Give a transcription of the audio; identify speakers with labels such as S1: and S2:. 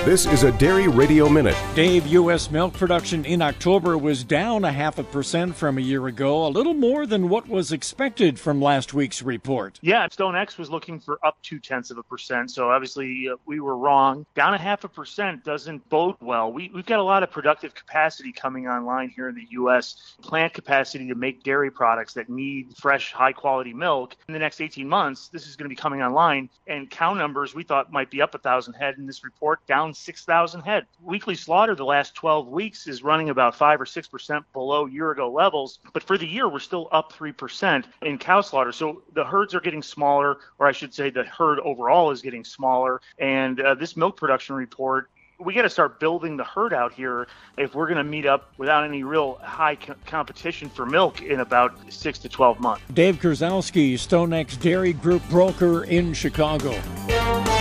S1: This is a Dairy Radio Minute.
S2: Dave, U.S. milk production in October was down 0.5% from a year ago, a little more than what was expected from last week's report.
S3: Yeah, StoneX was looking for up 0.2%, so obviously we were wrong. Down 0.5% doesn't bode well. We've got a lot of productive capacity coming online here in the U.S., plant capacity to make dairy products that need fresh, high-quality milk. In the next 18 months, this is going to be coming online, and cow numbers we thought might be up 1,000 head in this report, down 6,000 head. Weekly slaughter the last 12 weeks is running about 5 or 6% below year-ago levels, but for the year, we're still up 3% in cow slaughter. So the herds are getting smaller, or I should say the herd overall is getting smaller, and this milk production report, we got to start building the herd out here if we're going to meet up without any real high competition for milk in about 6 to 12 months.
S2: Dave Kurzowski, StoneX Dairy Group broker in Chicago.